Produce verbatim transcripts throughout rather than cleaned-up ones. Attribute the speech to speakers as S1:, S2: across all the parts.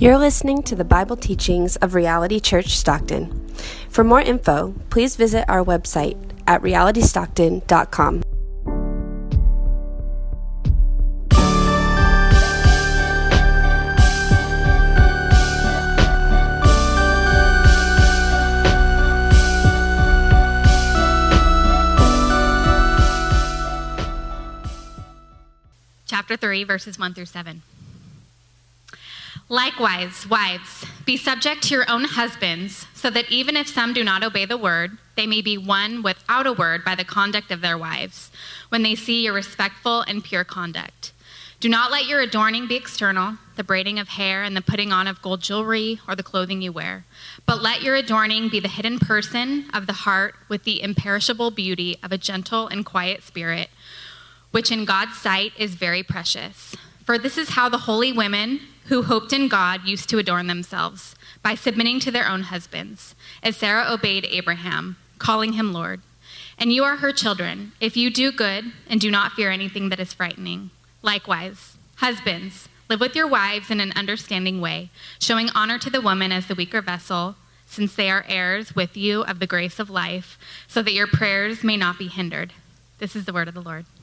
S1: You're listening to the Bible teachings of Reality Church Stockton. For more info, please visit our website at reality stockton dot com.
S2: Chapter three, verses one through seven. Likewise, wives, be subject to your own husbands, so that even if some do not obey the word, they may be won without a word by the conduct of their wives, when they see your respectful and pure conduct. Do not let your adorning be external, the braiding of hair and the putting on of gold jewelry or the clothing you wear, but let your adorning be the hidden person of the heart with the imperishable beauty of a gentle and quiet spirit, which in God's sight is very precious. For this is how the holy women who hoped in God used to adorn themselves, by submitting to their own husbands, as Sarah obeyed Abraham, calling him Lord. And you are her children, if you do good and do not fear anything that is frightening. Likewise, husbands, live with your wives in an understanding way, showing honor to the woman as the weaker vessel, since they are heirs with you of the grace of life, so that your prayers may not be hindered. This is the word of the Lord.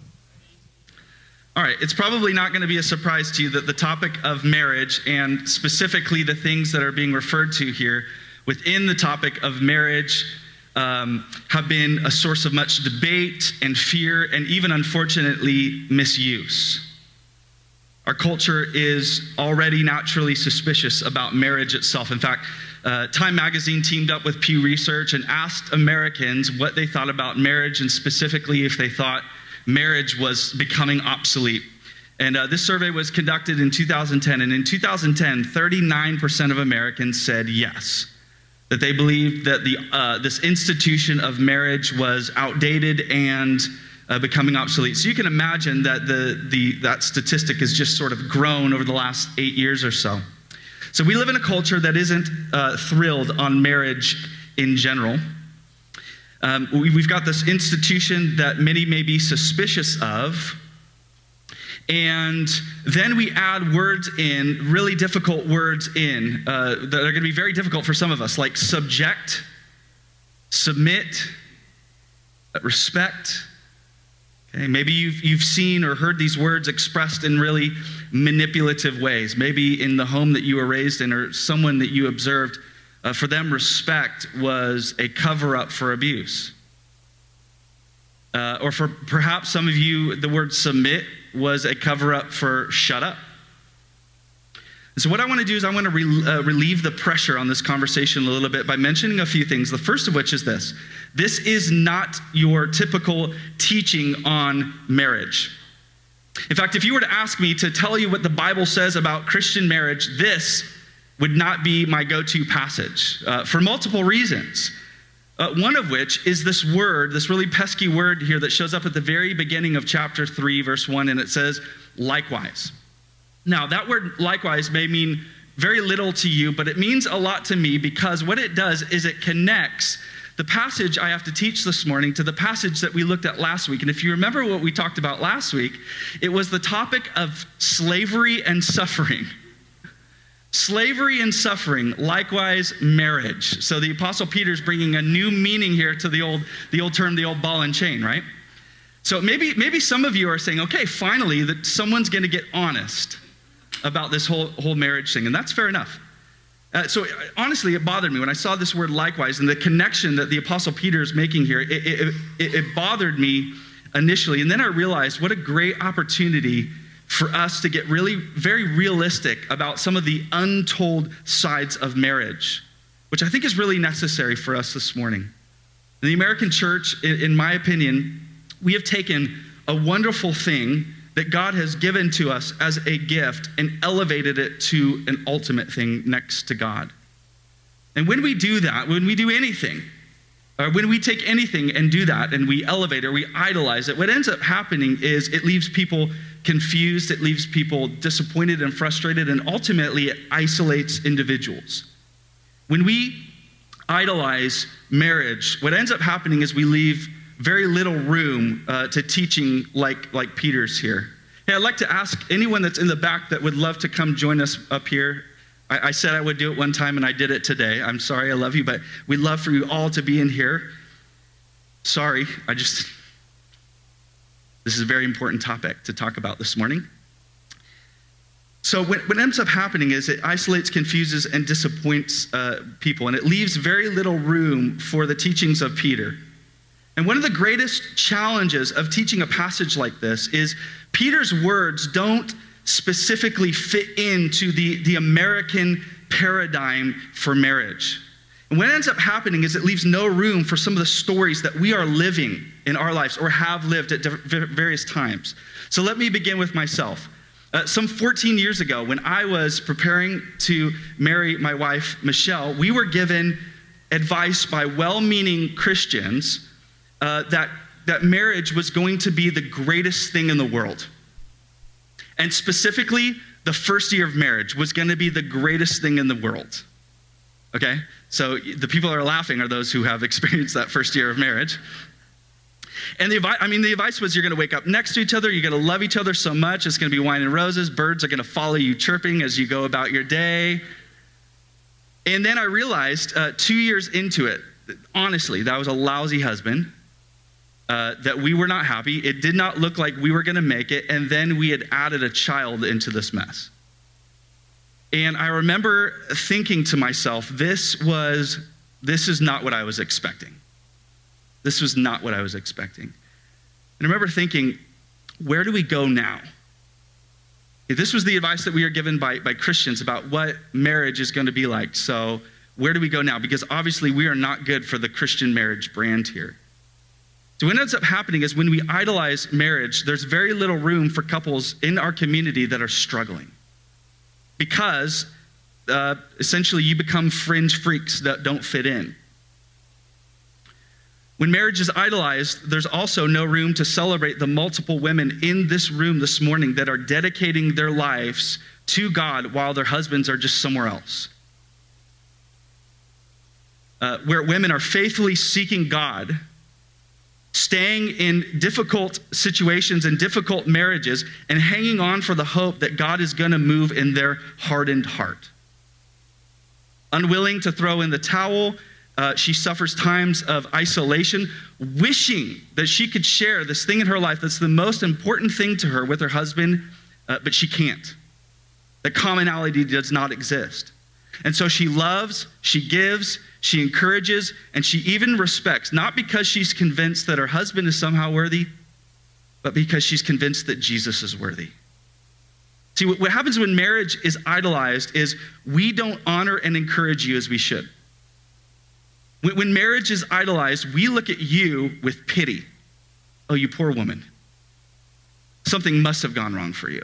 S3: All right, it's probably not going to be a surprise to you that the topic of marriage, and specifically the things that are being referred to here within the topic of marriage, um, have been a source of much debate and fear and even, unfortunately, misuse. Our culture is already naturally suspicious about marriage itself. In fact, uh, Time Magazine teamed up with Pew Research and asked Americans what they thought about marriage, and specifically if they thought marriage was becoming obsolete. And uh, this survey was conducted in two thousand ten, and in two thousand ten, thirty-nine percent of Americans said yes, that they believed that the uh, this institution of marriage was outdated and uh, becoming obsolete. So you can imagine that the, the that statistic has just sort of grown over the last eight years or so. So we live in a culture that isn't uh, thrilled on marriage in general. Um, we, we've got this institution that many may be suspicious of, and then we add words in, really difficult words in, uh, that are going to be very difficult for some of us, like subject, submit, respect. Okay, maybe you've, you've seen or heard these words expressed in really manipulative ways, maybe in the home that you were raised in or someone that you observed. Uh, for them, respect was a cover-up for abuse. Uh, or for perhaps some of you, the word submit was a cover-up for shut up. And so what I want to do is I want to re- uh, relieve the pressure on this conversation a little bit by mentioning a few things. The first of which is this. This is not your typical teaching on marriage. In fact, if you were to ask me to tell you what the Bible says about Christian marriage, this would not be my go-to passage uh, for multiple reasons. Uh, one of which is this word, this really pesky word here that shows up at the very beginning of chapter three, verse one, and it says, likewise. Now, that word likewise may mean very little to you, but it means a lot to me because what it does is it connects the passage I have to teach this morning to the passage that we looked at last week. And if you remember what we talked about last week, it was the topic of slavery and suffering. Slavery and suffering, likewise marriage. So the Apostle Peter's bringing a new meaning here to the old, the old term, the old ball and chain, right? So maybe, maybe some of you are saying, okay, finally, that someone's going to get honest about this whole, whole marriage thing, and that's fair enough. Uh, so honestly, it bothered me when I saw this word likewise and the connection that the Apostle Peter is making here. It, it, it, it bothered me initially, and then I realized what a great opportunity for us to get really very realistic about some of the untold sides of marriage, which I think is really necessary for us this morning. In the American church, in, in my opinion, we have taken a wonderful thing that God has given to us as a gift and elevated it to an ultimate thing next to God. And when we do that, when we do anything, or when we take anything and do that and we elevate or we idolize it, what ends up happening is it leaves people confused, it leaves people disappointed and frustrated, and ultimately it isolates individuals. When we idolize marriage, what ends up happening is we leave very little room uh, to teaching like, like Peter's here. Hey, I'd like to ask anyone that's in the back that would love to come join us up here I, I said I would do it one time, and I did it today. I'm sorry, I love you, but we'd love for you all to be in here. Sorry, I just, this is a very important topic to talk about this morning. So what, what ends up happening is it isolates, confuses, and disappoints uh, people, and it leaves very little room for the teachings of Peter. And one of the greatest challenges of teaching a passage like this is Peter's words don't specifically fit into the, the American paradigm for marriage. And what ends up happening is it leaves no room for some of the stories that we are living in our lives or have lived at various times. So let me begin with myself. Uh, some fourteen years ago, when I was preparing to marry my wife, Michelle, we were given advice by well-meaning Christians uh, that, that marriage was going to be the greatest thing in the world. And specifically, the first year of marriage was going to be the greatest thing in the world. Okay? So the people that are laughing are those who have experienced that first year of marriage. And the advice, I mean, the advice was you're going to wake up next to each other, you're going to love each other so much, it's going to be wine and roses, birds are going to follow you chirping as you go about your day. And then I realized uh, two years into it, honestly, that I was a lousy husband, uh, that we were not happy, it did not look like we were going to make it, and then we had added a child into this mess. And I remember thinking to myself, this was, this is not what I was expecting. This was not what I was expecting. And I remember thinking, where do we go now? This was the advice that we are given by, by Christians about what marriage is going to be like. So where do we go now? Because obviously we are not good for the Christian marriage brand here. So what ends up happening is when we idolize marriage, there's very little room for couples in our community that are struggling. Because uh, essentially you become fringe freaks that don't fit in. When marriage is idolized, there's also no room to celebrate the multiple women in this room this morning that are dedicating their lives to God while their husbands are just somewhere else. Uh, where women are faithfully seeking God, staying in difficult situations and difficult marriages, and hanging on for the hope that God is going to move in their hardened heart. Unwilling to throw in the towel, Uh, she suffers times of isolation, wishing that she could share this thing in her life that's the most important thing to her with her husband, uh, but she can't. The commonality does not exist. And so she loves, she gives, she encourages, and she even respects, not because she's convinced that her husband is somehow worthy, but because she's convinced that Jesus is worthy. See, what happens when marriage is idolized is we don't honor and encourage you as we should. When marriage is idolized, we look at you with pity. Oh, you poor woman. Something must have gone wrong for you.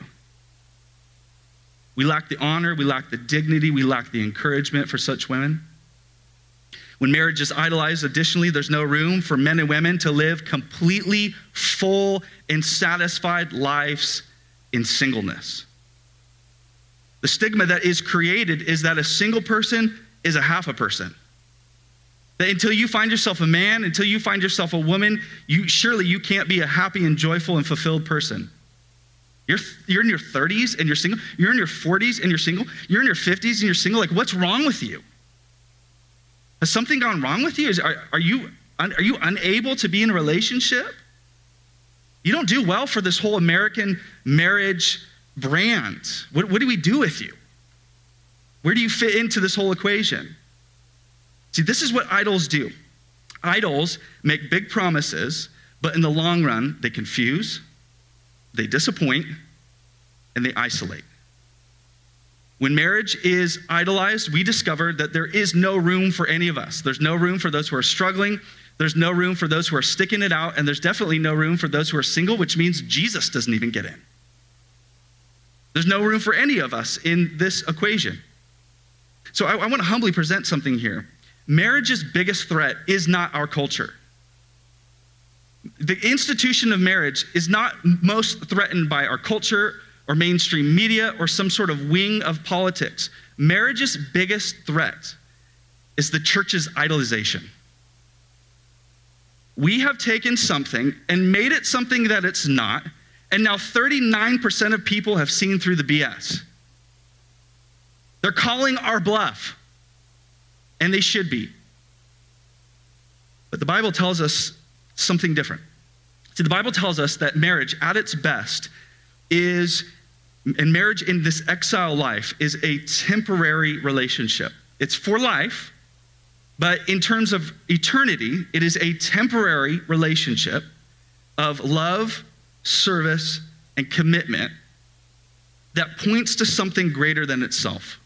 S3: We lack the honor, we lack the dignity, we lack the encouragement for such women. When marriage is idolized, additionally, there's no room for men and women to live completely full and satisfied lives in singleness. The stigma that is created is that a single person is a half a person. That until you find yourself a man, until you find yourself a woman, you surely you can't be a happy and joyful and fulfilled person. You're, you're in your thirties and you're single. You're in your forties and you're single. You're in your fifties and you're single. Like, what's wrong with you? Has something gone wrong with you? Is, are, are you are you unable to be in a relationship? You don't do well for this whole American marriage brand. What, what do we do with you? Where do you fit into this whole equation? See, this is what idols do. Idols make big promises, but in the long run, they confuse, they disappoint, and they isolate. When marriage is idolized, we discover that there is no room for any of us. There's no room for those who are struggling. There's no room for those who are sticking it out. And there's definitely no room for those who are single, which means Jesus doesn't even get in. There's no room for any of us in this equation. So I, I want to humbly present something here. Marriage's biggest threat is not our culture. The institution of marriage is not most threatened by our culture or mainstream media or some sort of wing of politics. Marriage's biggest threat is the church's idolization. We have taken something and made it something that it's not, and now thirty-nine percent of people have seen through the B S. They're calling our bluff, and they should be. But the Bible tells us something different. See, the Bible tells us that marriage at its best is, and marriage in this exile life is a temporary relationship. It's for life, but in terms of eternity, it is a temporary relationship of love, service, and commitment that points to something greater than itself.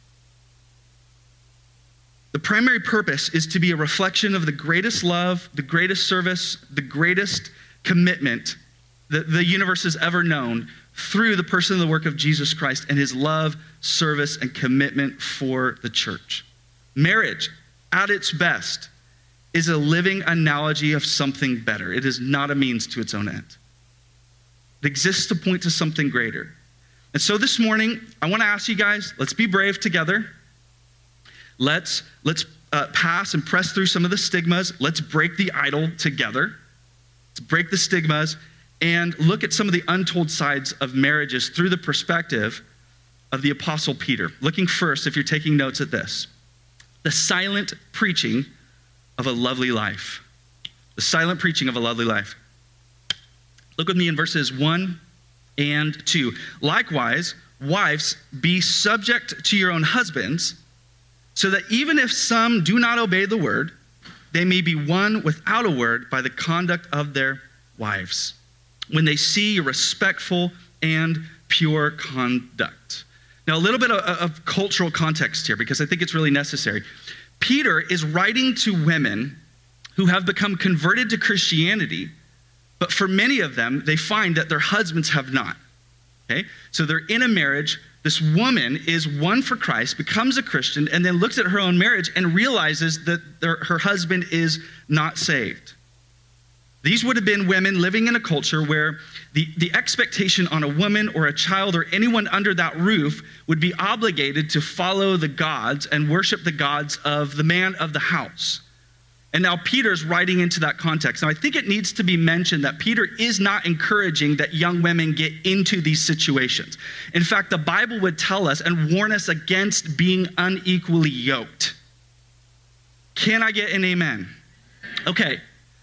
S3: The primary purpose is to be a reflection of the greatest love, the greatest service, the greatest commitment that the universe has ever known through the person and the work of Jesus Christ and his love, service, and commitment for the church. Marriage, at its best, is a living analogy of something better. It is not a means to its own end. It exists to point to something greater. And so this morning, I want to ask you guys, let's be brave together. Let's, let's uh, pass and press through some of the stigmas. Let's break the idol together. Let's break the stigmas and look at some of the untold sides of marriages through the perspective of the Apostle Peter. Looking first, if you're taking notes, at this: the silent preaching of a lovely life. The silent preaching of a lovely life. Look with me in verses one and two. Likewise, wives, be subject to your own husbands, so that even if some do not obey the word, they may be won without a word by the conduct of their wives, when they see your respectful and pure conduct. Now, a little bit of, of cultural context here, because I think it's really necessary. Peter is writing to women who have become converted to Christianity, but for many of them, they find that their husbands have not. Okay? So they're in a marriage. This woman is won for Christ, becomes a Christian, and then looks at her own marriage and realizes that their, her husband is not saved. These would have been women living in a culture where the, the expectation on a woman or a child or anyone under that roof would be obligated to follow the gods and worship the gods of the man of the house. And now Peter's writing into that context. Now, I think it needs to be mentioned that Peter is not encouraging that young women get into these situations. In fact, the Bible would tell us and warn us against being unequally yoked. Can I get an amen? Okay.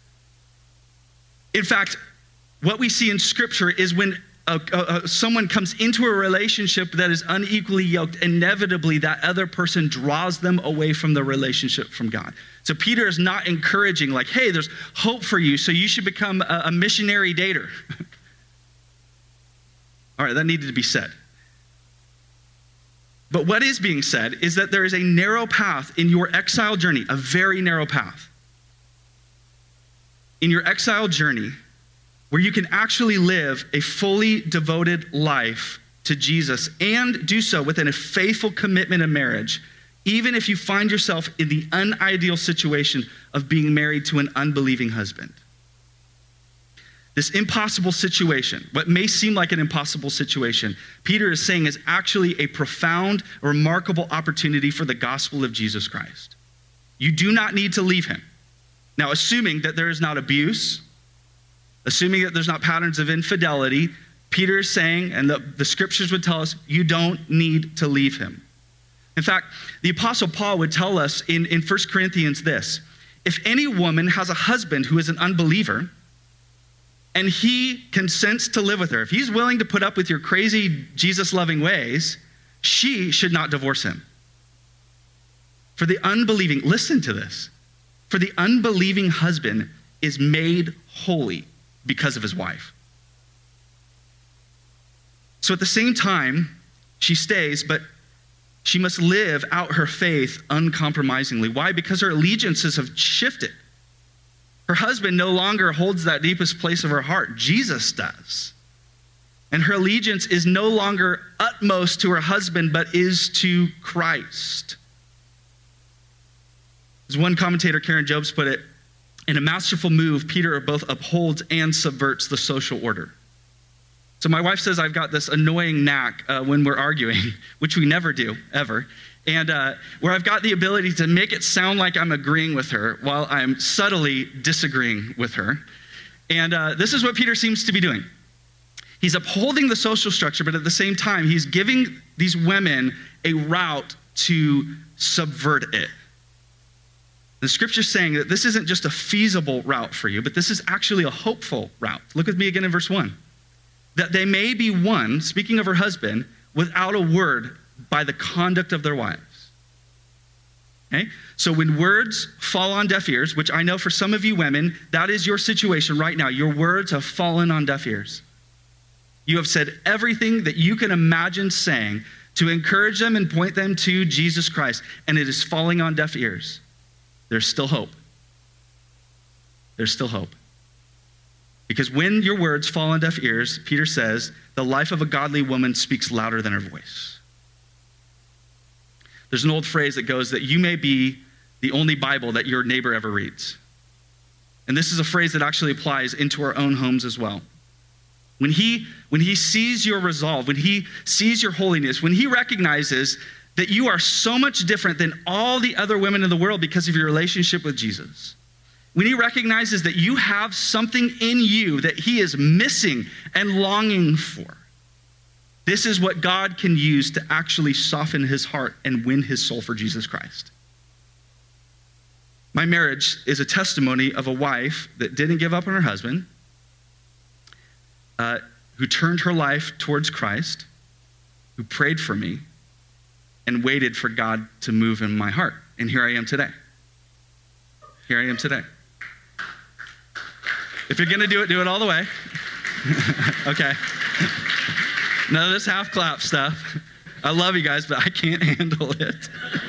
S3: In fact, what we see in Scripture is when a, a, a, someone comes into a relationship that is unequally yoked, inevitably that other person draws them away from the relationship from God. So Peter is not encouraging like, hey, there's hope for you, so you should become a, a missionary dater. All right, that needed to be said. But what is being said is that there is a narrow path in your exile journey, a very narrow path. In your exile journey, where you can actually live a fully devoted life to Jesus and do so within a faithful commitment of marriage, even if you find yourself in the unideal situation of being married to an unbelieving husband. This impossible situation, what may seem like an impossible situation, Peter is saying is actually a profound, remarkable opportunity for the gospel of Jesus Christ. You do not need to leave him. Now, assuming that there is not abuse, assuming that there's not patterns of infidelity, Peter is saying, and the, the scriptures would tell us, you don't need to leave him. In fact, the Apostle Paul would tell us in, in First Corinthians this: if any woman has a husband who is an unbeliever, and he consents to live with her, if he's willing to put up with your crazy Jesus-loving ways, she should not divorce him. For the unbelieving, listen to this, for the unbelieving husband is made holy because of his wife. So at the same time, she stays, but she must live out her faith uncompromisingly. Why? Because her allegiances have shifted. Her husband no longer holds that deepest place of her heart. Jesus does. And her allegiance is no longer utmost to her husband, but is to Christ. As one commentator, Karen Jobes, put it, in a masterful move, Peter both upholds and subverts the social order. So my wife says I've got this annoying knack uh, when we're arguing, which we never do, ever, and uh, where I've got the ability to make it sound like I'm agreeing with her while I'm subtly disagreeing with her. And uh, this is what Peter seems to be doing. He's upholding the social structure, but at the same time, he's giving these women a route to subvert it. The scripture's saying that this isn't just a feasible route for you, but this is actually a hopeful route. Look with me again in verse one. That they may be won, speaking of her husband, without a word by the conduct of their wives. Okay? So when words fall on deaf ears, which I know for some of you women, that is your situation right now. Your words have fallen on deaf ears. You have said everything that you can imagine saying to encourage them and point them to Jesus Christ, and it is falling on deaf ears. There's still hope. There's still hope. Because when your words fall on deaf ears, Peter says, the life of a godly woman speaks louder than her voice. There's an old phrase that goes that you may be the only Bible that your neighbor ever reads. And this is a phrase that actually applies into our own homes as well. When he, when he sees your resolve, when he sees your holiness, when he recognizes that you are so much different than all the other women in the world because of your relationship with Jesus, when he recognizes that you have something in you that he is missing and longing for, this is what God can use to actually soften his heart and win his soul for Jesus Christ. My marriage is a testimony of a wife that didn't give up on her husband, uh, who turned her life towards Christ, who prayed for me, and waited for God to move in my heart. And here I am today. Here I am today. If you're gonna do it, do it all the way. Okay. None of this half clap stuff. I love you guys, but I can't handle it.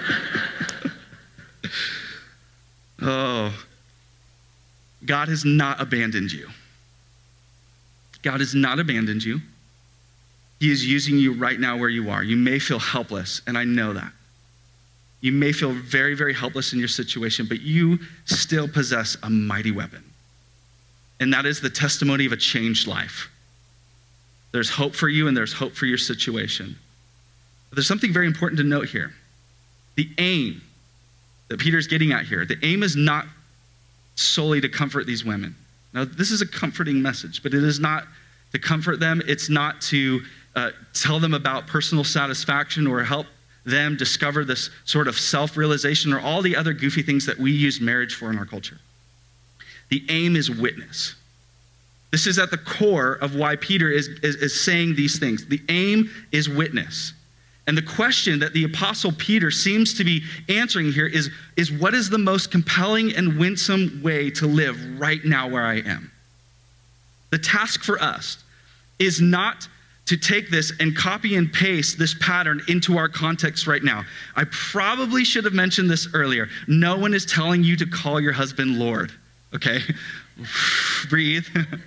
S3: Oh, God has not abandoned you. God has not abandoned you. He is using you right now where you are. You may feel helpless, and I know that. You may feel very, very helpless in your situation, but you still possess a mighty weapon. And that is the testimony of a changed life. There's hope for you, and there's hope for your situation. But there's something very important to note here. The aim that Peter's getting at here, the aim is not solely to comfort these women. Now, this is a comforting message, but it is not to comfort them. It's not to uh, tell them about personal satisfaction or help them discover this sort of self-realization or all the other goofy things that we use marriage for in our culture. The aim is witness. This is at the core of why Peter is, is, is saying these things. The aim is witness. And the question that the Apostle Peter seems to be answering here is, is what is the most compelling and winsome way to live right now where I am? The task for us is not to take this and copy and paste this pattern into our context right now. I probably should have mentioned this earlier. No one is telling you to call your husband Lord, okay? Breathe.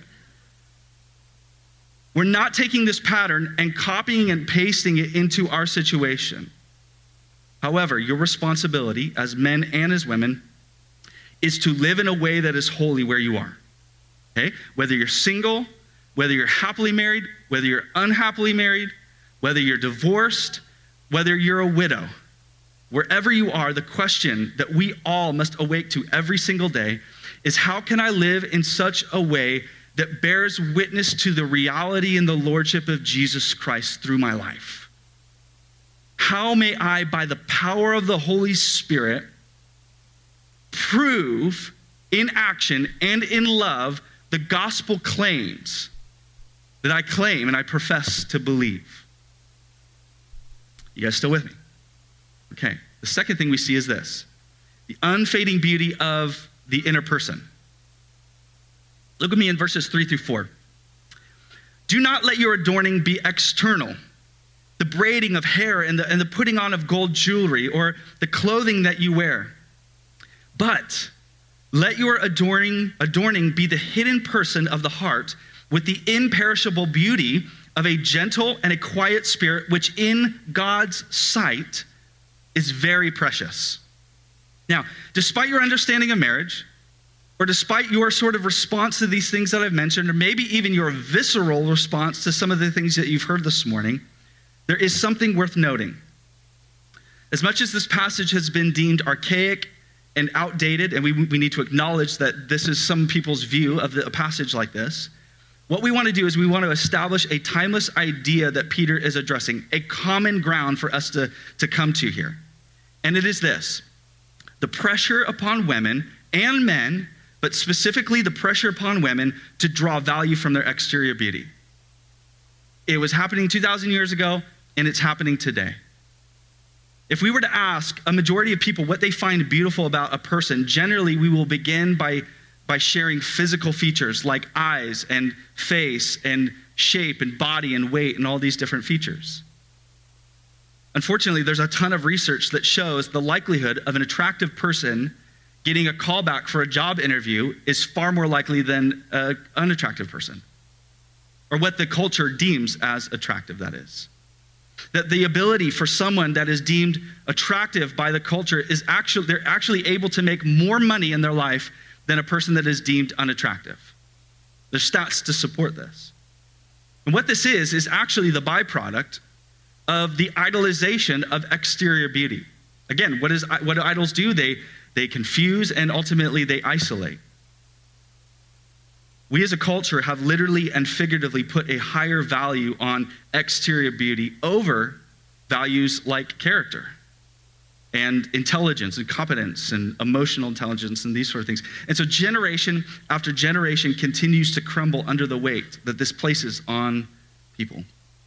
S3: We're not taking this pattern and copying and pasting it into our situation. However, your responsibility as men and as women is to live in a way that is holy where you are. Okay? Whether you're single, whether you're happily married, whether you're unhappily married, whether you're divorced, whether you're a widow, wherever you are, the question that we all must awake to every single day is, how can I live in such a way that bears witness to the reality and the lordship of Jesus Christ through my life? How may I, by the power of the Holy Spirit, prove in action and in love the gospel claims that I claim and I profess to believe? You guys still with me? Okay. The second thing we see is this: the unfading beauty of the inner person. Look at me in verses three through four. Do not let your adorning be external, the braiding of hair and the, and the putting on of gold jewelry or the clothing that you wear. But let your adorning, adorning be the hidden person of the heart with the imperishable beauty of a gentle and a quiet spirit, which in God's sight is very precious. Now, despite your understanding of marriage, or despite your sort of response to these things that I've mentioned, or maybe even your visceral response to some of the things that you've heard this morning, there is something worth noting. As much as this passage has been deemed archaic and outdated, and we, we need to acknowledge that this is some people's view of the, a passage like this, what we want to do is we want to establish a timeless idea that Peter is addressing, a common ground for us to, to come to here. And it is this: the pressure upon women and men, but specifically the pressure upon women to draw value from their exterior beauty. It was happening two thousand years ago, and it's happening today. If we were to ask a majority of people what they find beautiful about a person, generally we will begin by, by sharing physical features like eyes and face and shape and body and weight and all these different features. Unfortunately, there's a ton of research that shows the likelihood of an attractive person getting a callback for a job interview is far more likely than an unattractive person, or what the culture deems as attractive, that is. That the ability for someone that is deemed attractive by the culture is actually, they're actually able to make more money in their life than a person that is deemed unattractive. There's stats to support this. And what this is, is actually the byproduct of the idolization of exterior beauty. Again, what is what do idols do? They, they confuse and ultimately they isolate. We as a culture have literally and figuratively put a higher value on exterior beauty over values like character and intelligence and competence and emotional intelligence and these sort of things. And so generation after generation continues to crumble under the weight that this places on people.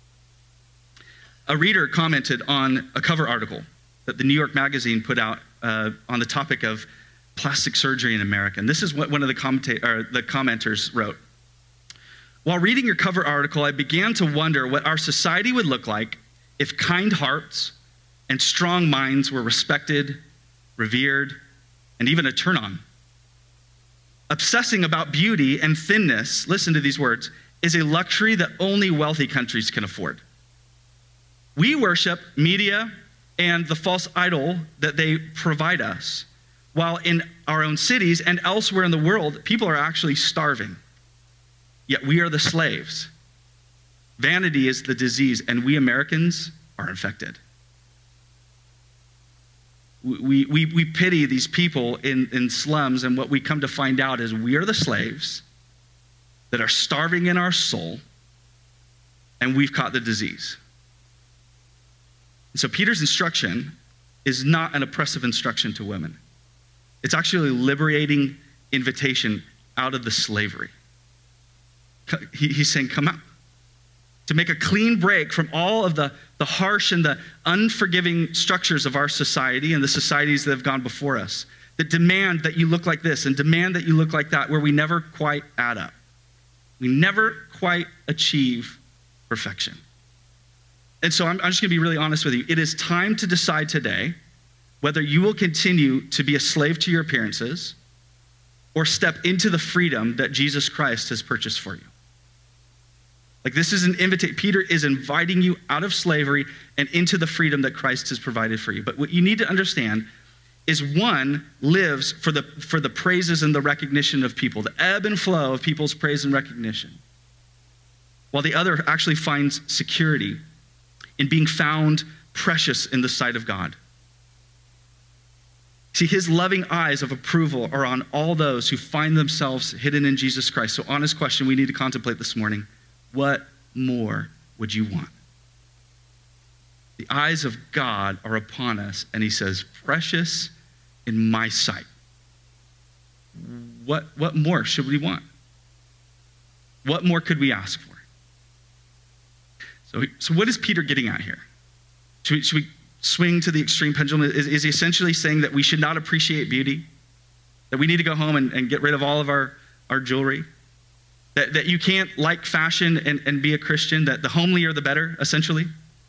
S3: A reader commented on a cover article that the New York Magazine put out uh, on the topic of plastic surgery in America. And this is what one of the, commenta- or the commenters wrote. While reading your cover article, I began to wonder what our society would look like if kind hearts and strong minds were respected, revered, and even a turn on. Obsessing about beauty and thinness, listen to these words, is a luxury that only wealthy countries can afford. We worship media and the false idol that they provide us, while in our own cities and elsewhere in the world, people are actually starving. Yet we are the slaves. Vanity is the disease, and we Americans are infected. We, we, we pity these people in, in slums, and what we come to find out is we are the slaves that are starving in our soul, and we've caught the disease. And so Peter's instruction is not an oppressive instruction to women. It's actually a liberating invitation out of the slavery. He, he's saying, come out. To make a clean break from all of the, the harsh and the unforgiving structures of our society and the societies that have gone before us, that demand that you look like this and demand that you look like that, where we never quite add up. We never quite achieve perfection. And so I'm, I'm just gonna be really honest with you. It is time to decide today whether you will continue to be a slave to your appearances or step into the freedom that Jesus Christ has purchased for you. Like, this is an invitation. Peter is inviting you out of slavery and into the freedom that Christ has provided for you. But what you need to understand is one lives for the, for the praises and the recognition of people, the ebb and flow of people's praise and recognition, while the other actually finds security in being found precious in the sight of God. See, his loving eyes of approval are on all those who find themselves hidden in Jesus Christ. So honest question we need to contemplate this morning: what more would you want? The eyes of God are upon us, and he says, precious in my sight. What, what more should we want? What more could we ask for? So, so what is Peter getting at here? Should we, should we swing to the extreme pendulum? Is, is he essentially saying that we should not appreciate beauty? That we need to go home and, and get rid of all of our, our jewelry? That, that you can't like fashion and, and be a Christian? That the homelier the better, essentially?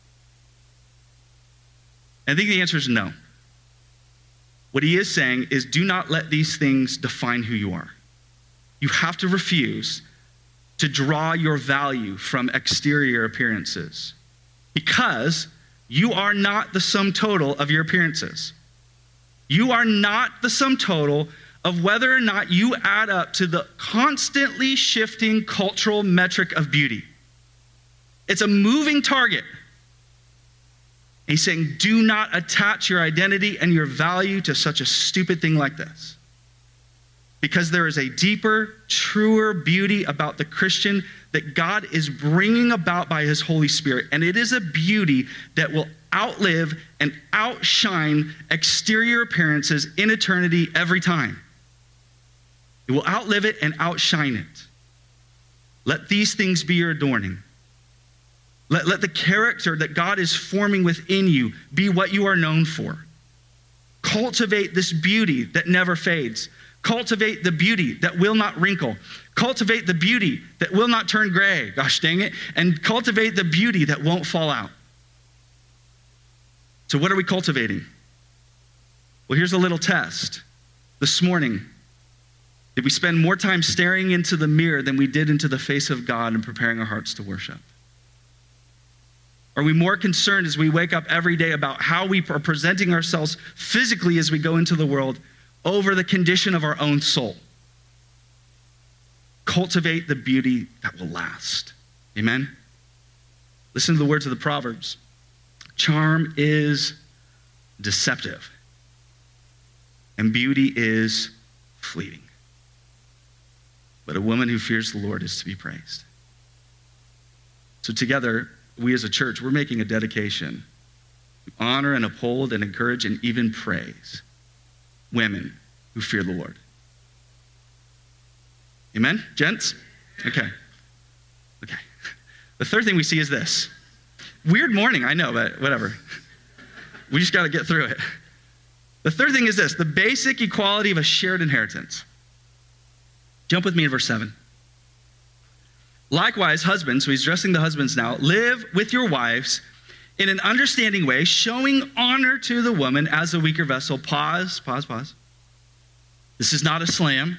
S3: I think the answer is no. What he is saying is, do not let these things define who you are. You have to refuse to draw your value from exterior appearances, because you are not the sum total of your appearances. You are not the sum total of whether or not you add up to the constantly shifting cultural metric of beauty. It's a moving target. He's saying, do not attach your identity and your value to such a stupid thing like this. because there is a deeper, truer beauty about the Christian that God is bringing about by his Holy Spirit. And it is a beauty that will outlive and outshine exterior appearances in eternity every time. It will outlive it and outshine it. Let these things be your adorning. Let, let the character that God is forming within you be what you are known for. Cultivate this beauty that never fades. Cultivate the beauty that will not wrinkle. Cultivate the beauty that will not turn gray, gosh dang it, and cultivate the beauty that won't fall out. So what are we cultivating? Well, here's a little test. This morning, did we spend more time staring into the mirror than we did into the face of God and preparing our hearts to worship? Are we more concerned as we wake up every day about how we are presenting ourselves physically as we go into the world over the condition of our own soul? Cultivate the beauty that will last. Amen? Listen to the words of the Proverbs. Charm is deceptive, and beauty is fleeting. But a woman who fears the Lord is to be praised. So together, we as a church, we're making a dedication to honor and uphold and encourage and even praise women who fear the Lord. Amen, gents? Okay. Okay. The third thing we see is this. Weird morning, I know, but whatever. We just got to get through it. The third thing is this, the basic equality of a shared inheritance. Jump with me in verse seven. Likewise, husbands, so he's addressing the husbands now, live with your wives in an understanding way, showing honor to the woman as a weaker vessel. Pause, pause, pause. This is not a slam.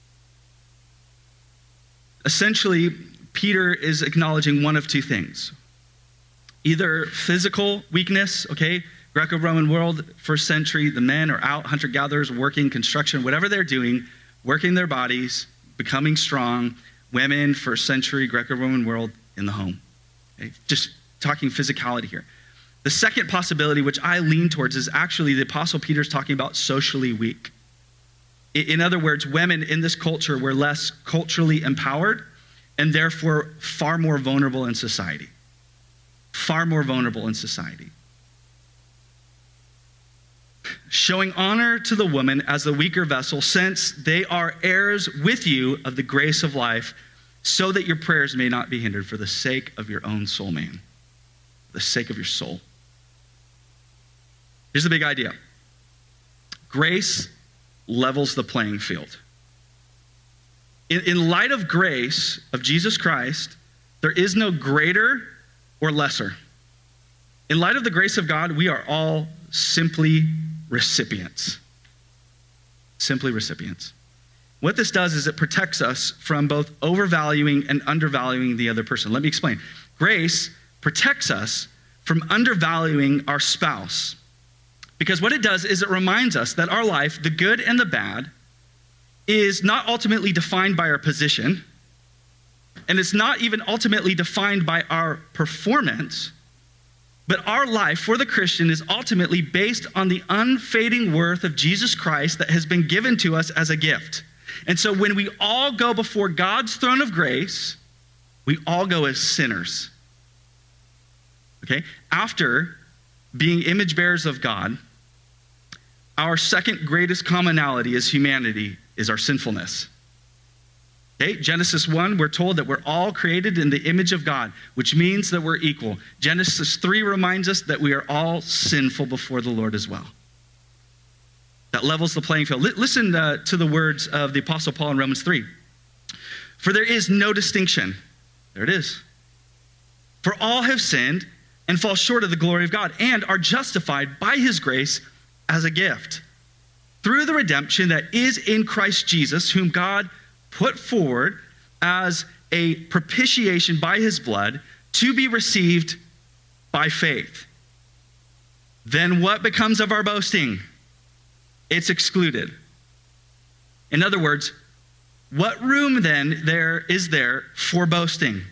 S3: Essentially, Peter is acknowledging one of two things. Either physical weakness, okay, Greco-Roman world, first century, the men are out, hunter-gatherers, working, construction, whatever they're doing, working their bodies, becoming strong. Women, first century, Greco-Roman world, in the home. Okay? Just talking physicality here. The second possibility, which I lean towards, is actually the Apostle Peter's talking about socially weak. In other words, women in this culture were less culturally empowered and therefore far more vulnerable in society. Far more vulnerable in society. Showing honor to the woman as the weaker vessel, since they are heirs with you of the grace of life, so that your prayers may not be hindered for the sake of your own soul, man. For the sake of your soul. Here's the big idea. Grace levels the playing field. In, in light of grace of Jesus Christ, there is no greater or lesser. In light of the grace of God, we are all simply recipients. Simply recipients. What this does is it protects us from both overvaluing and undervaluing the other person. Let me explain. Grace protects us from undervaluing our spouse. Because what it does is it reminds us that our life, the good and the bad, is not ultimately defined by our position, and it's not even ultimately defined by our performance, but our life for the Christian is ultimately based on the unfading worth of Jesus Christ that has been given to us as a gift. And so when we all go before God's throne of grace, we all go as sinners. Okay? After being image bearers of God, our second greatest commonality as humanity is our sinfulness. Okay, Genesis one, we're told that we're all created in the image of God, which means that we're equal. Genesis three reminds us that we are all sinful before the Lord as well. That levels the playing field. L- listen uh, to the words of the Apostle Paul in Romans three. For there is no distinction. There it is. For all have sinned and fall short of the glory of God and are justified by his grace as a gift through the redemption that is in Christ Jesus, whom God put forward as a propitiation by his blood to be received by faith. Then what becomes of our boasting? It's excluded. In other words, what room then there is there for boasting?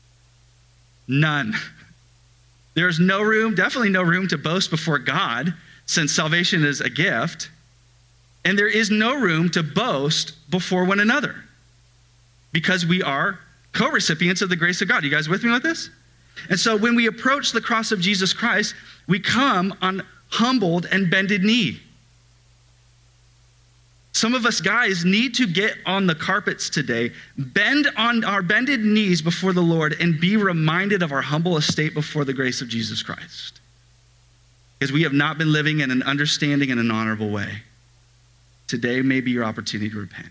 S3: None. There's no room, definitely no room to boast before God, since salvation is a gift. And there is no room to boast before one another because we are co-recipients of the grace of God. You guys with me with this? And so when we approach the cross of Jesus Christ, we come on humbled and bended knee. Some of us guys need to get on the carpets today, bend on our bended knees before the Lord, and be reminded of our humble estate before the grace of Jesus Christ. Because we have not been living in an understanding and an honorable way. Today may be your opportunity to repent.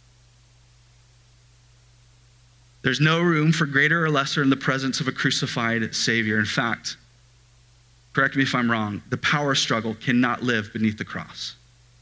S3: There's no room for greater or lesser in the presence of a crucified Savior. In fact, correct me if I'm wrong, the power struggle cannot live beneath the cross.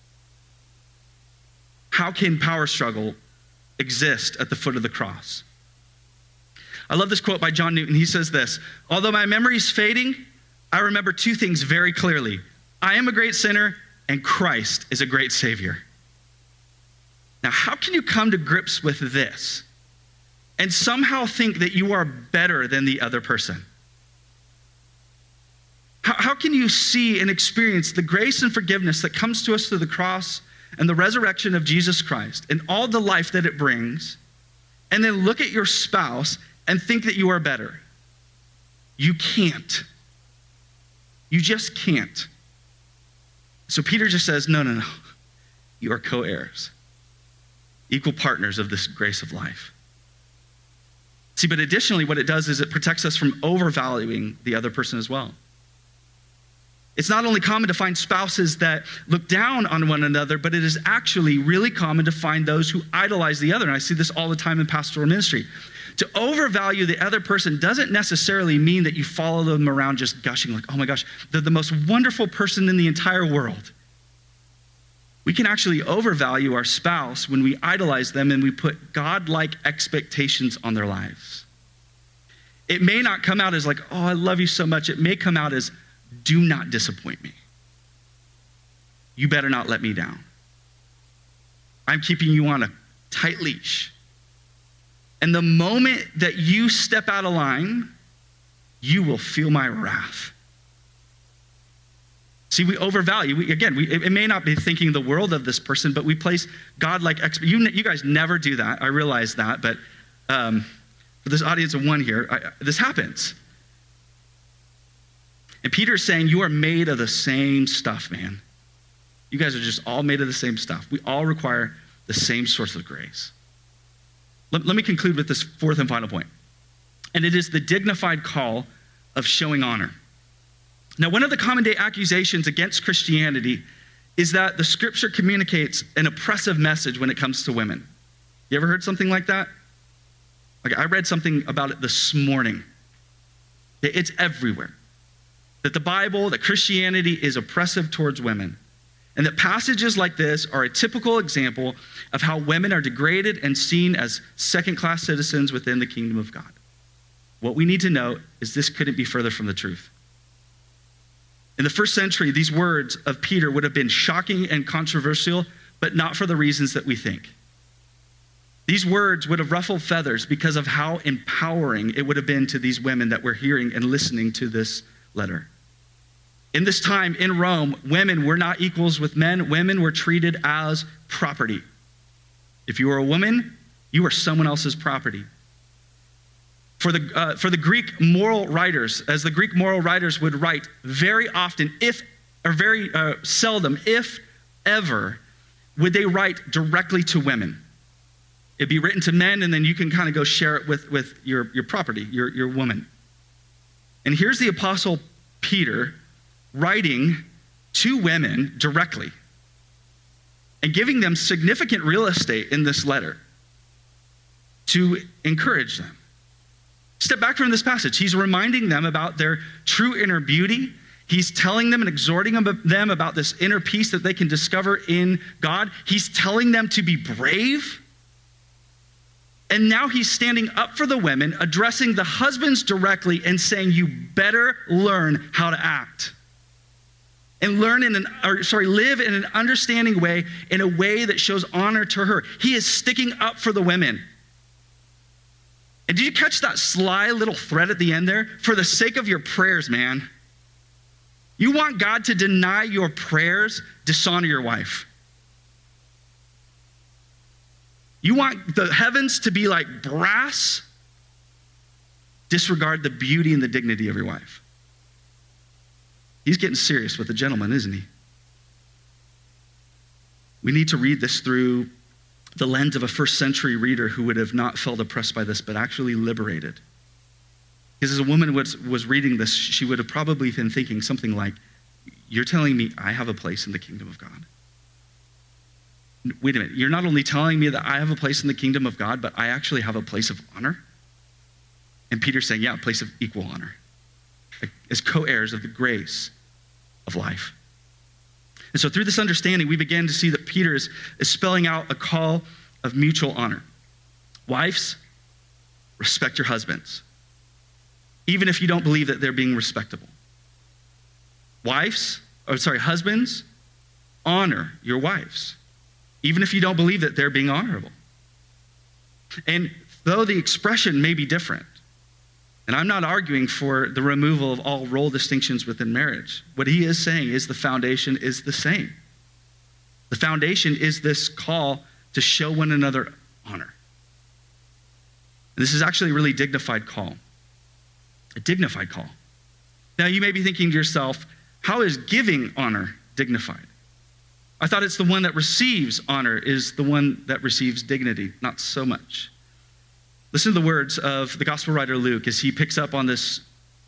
S3: How can power struggle exist at the foot of the cross? I love this quote by John Newton. He says this, although my memory is fading, I remember two things very clearly. I am a great sinner and Christ is a great Savior. Now, how can you come to grips with this and somehow think that you are better than the other person? How, how can you see and experience the grace and forgiveness that comes to us through the cross and the resurrection of Jesus Christ and all the life that it brings, and then look at your spouse and think that you are better? You can't. You just can't. So Peter just says, no, no, no. You are co-heirs, equal partners of this grace of life. See, but additionally, what it does is it protects us from overvaluing the other person as well. It's not only common to find spouses that look down on one another, but it is actually really common to find those who idolize the other. And I see this all the time in pastoral ministry. To overvalue the other person doesn't necessarily mean that you follow them around just gushing like, oh my gosh, they're the most wonderful person in the entire world. We can actually overvalue our spouse when we idolize them and we put God-like expectations on their lives. It may not come out as like, oh, I love you so much. It may come out as, do not disappoint me. You better not let me down. I'm keeping you on a tight leash. And the moment that you step out of line, you will feel my wrath. See, we overvalue. We, again, we, it may not be thinking the world of this person, but we place God-like expectations. You, you guys never do that. I realize that. But um, for this audience of one here, I, this happens. And Peter's saying, you are made of the same stuff, man. You guys are just all made of the same stuff. We all require the same source of grace. Let, let me conclude with this fourth and final point. And it is the dignified call of showing honor. Now, one of the common day accusations against Christianity is that the scripture communicates an oppressive message when it comes to women. You ever heard something like that? Like, I read something about it this morning. It's everywhere. That the Bible, that Christianity is oppressive towards women. And that passages like this are a typical example of how women are degraded and seen as second-class citizens within the kingdom of God. What we need to know is this couldn't be further from the truth. In the first century, these words of Peter would have been shocking and controversial, but not for the reasons that we think. These words would have ruffled feathers because of how empowering it would have been to these women that were hearing and listening to this letter. In this time in Rome, women were not equals with men. Women were treated as property. If you were a woman, you were someone else's property. For the, uh, for the Greek moral writers, as the Greek moral writers would write, very often, if, or very uh, seldom, if ever, would they write directly to women. It'd be written to men, and then you can kind of go share it with, with your, your property, your, your woman. And here's the Apostle Peter writing to women directly and giving them significant real estate in this letter to encourage them. Step back from this passage. He's reminding them about their true inner beauty. He's telling them and exhorting them about this inner peace that they can discover in God. He's telling them to be brave. And now he's standing up for the women, addressing the husbands directly and saying, you better learn how to act. And learn in an, or sorry, live in an understanding way, in a way that shows honor to her. He is sticking up for the women. And did you catch that sly little thread at the end there? For the sake of your prayers, man. You want God to deny your prayers, dishonor your wife. You want the heavens to be like brass? Disregard the beauty and the dignity of your wife. He's getting serious with the gentleman, isn't he? We need to read this through the lens of a first century reader who would have not felt oppressed by this, but actually liberated. Because as a woman was, was reading this, she would have probably been thinking something like, you're telling me I have a place in the kingdom of God. Wait a minute, you're not only telling me that I have a place in the kingdom of God, but I actually have a place of honor? And Peter's saying, yeah, a place of equal honor, as co-heirs of the grace of life. And so through this understanding, we begin to see that Peter is, is spelling out a call of mutual honor. Wives, respect your husbands, even if you don't believe that they're being respectable. Wives, or sorry, husbands, honor your wives, even if you don't believe that they're being honorable. And though the expression may be different, and I'm not arguing for the removal of all role distinctions within marriage. What he is saying is the foundation is the same. The foundation is this call to show one another honor. And this is actually a really dignified call. A dignified call. Now you may be thinking to yourself, how is giving honor dignified? I thought it's the one that receives honor is the one that receives dignity. Not so much. Listen to the words of the gospel writer Luke as he picks up on this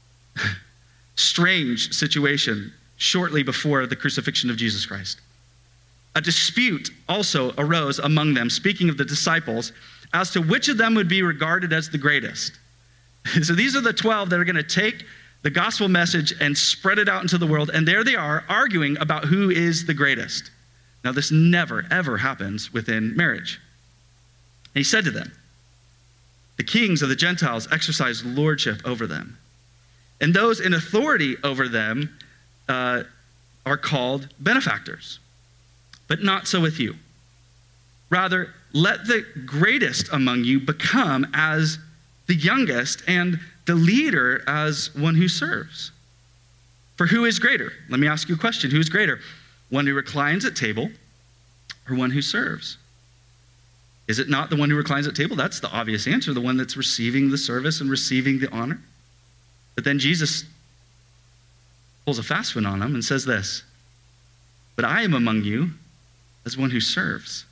S3: strange situation shortly before the crucifixion of Jesus Christ. A dispute also arose among them, speaking of the disciples, as to which of them would be regarded as the greatest. So these are the twelve that are going to take the gospel message and spread it out into the world, and there they are arguing about who is the greatest. Now this never, ever happens within marriage. And he said to them, the kings of the Gentiles exercise lordship over them, and those in authority over them uh, are called benefactors. But not so with you. Rather, let the greatest among you become as the youngest, and the leader as one who serves. For who is greater? Let me ask you a question. Who is greater? One who reclines at table or one who serves? Is it not the one who reclines at table? That's the obvious answer, the one that's receiving the service and receiving the honor. But then Jesus pulls a fast one on them and says this, but I am among you as one who serves.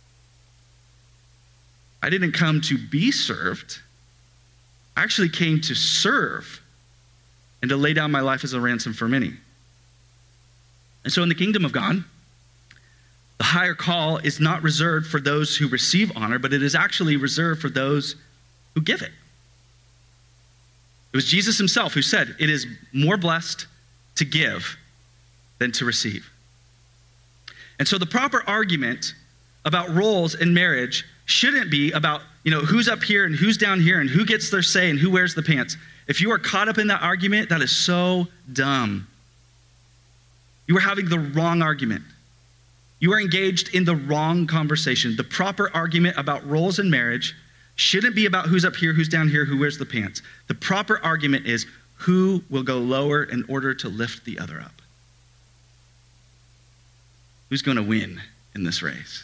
S3: I didn't come to be served. I actually came to serve and to lay down my life as a ransom for many. And so in the kingdom of God, the higher call is not reserved for those who receive honor, but it is actually reserved for those who give it. It was Jesus himself who said, it is more blessed to give than to receive. And so the proper argument about roles in marriage shouldn't be about, you know, who's up here and who's down here and who gets their say and who wears the pants. If you are caught up in that argument, that is so dumb. You are having the wrong argument. You are engaged in the wrong conversation. The proper argument about roles in marriage shouldn't be about who's up here, who's down here, who wears the pants. The proper argument is who will go lower in order to lift the other up. Who's going to win in this race?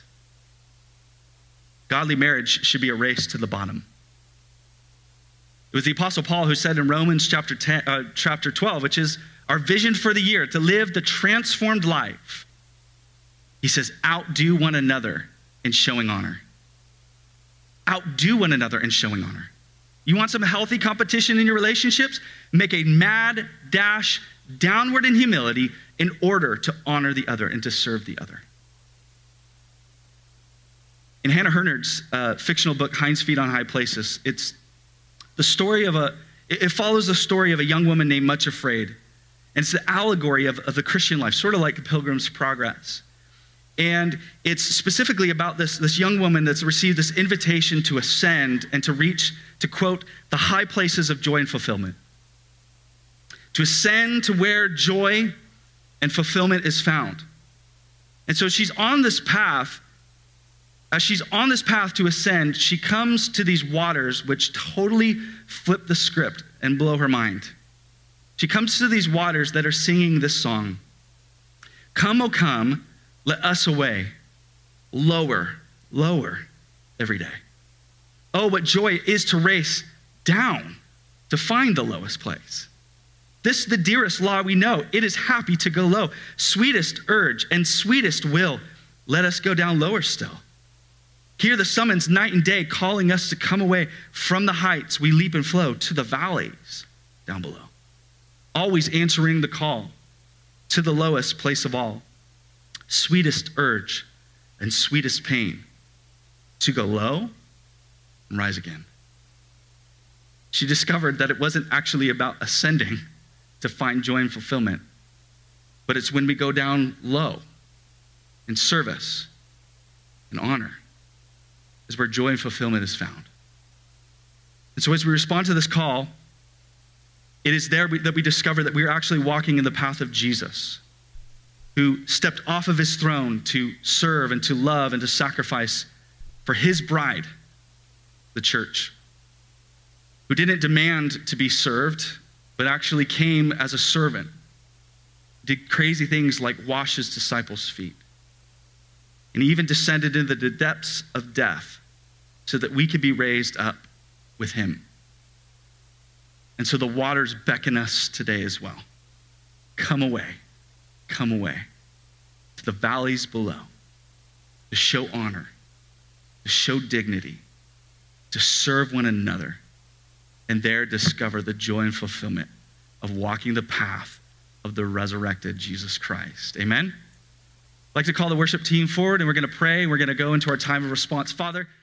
S3: Godly marriage should be a race to the bottom. It was the Apostle Paul who said in Romans chapter ten, uh, chapter twelve, which is our vision for the year, to live the transformed life. He says, outdo one another in showing honor. Outdo one another in showing honor. You want some healthy competition in your relationships? Make a mad dash downward in humility in order to honor the other and to serve the other. In Hannah Hurnard's uh, fictional book, Hind's Feet on High Places, it's the story of a, it follows the story of a young woman named Much Afraid. And it's the allegory of, of the Christian life, sort of like the Pilgrim's Progress. And it's specifically about this, this young woman that's received this invitation to ascend and to reach, to quote, the high places of joy and fulfillment. To ascend to where joy and fulfillment is found. And so she's on this path. As she's on this path to ascend, she comes to these waters which totally flip the script and blow her mind. She comes to these waters that are singing this song. Come, O come, let us away. Lower, lower, every day. Oh, what joy it is to race down to find the lowest place. This is the dearest law we know. It is happy to go low. Sweetest urge and sweetest will, let us go down lower still. Hear the summons night and day calling us to come away from the heights we leap and flow to the valleys down below. Always answering the call to the lowest place of all. Sweetest urge and sweetest pain, to go low and rise again. She discovered that it wasn't actually about ascending to find joy and fulfillment, but it's when we go down low in service and honor is where joy and fulfillment is found. And so as we respond to this call, it is there that we discover that we are actually walking in the path of Jesus, who stepped off of his throne to serve and to love and to sacrifice for his bride, the church, who didn't demand to be served, but actually came as a servant, did crazy things like wash his disciples' feet, and he even descended into the depths of death so that we could be raised up with him. And so the waters beckon us today as well. Come away, come away to the valleys below to show honor, to show dignity, to serve one another, and there discover the joy and fulfillment of walking the path of the resurrected Jesus Christ. Amen? I'd like to call the worship team forward, and we're going to pray, and we're going to go into our time of response. Father,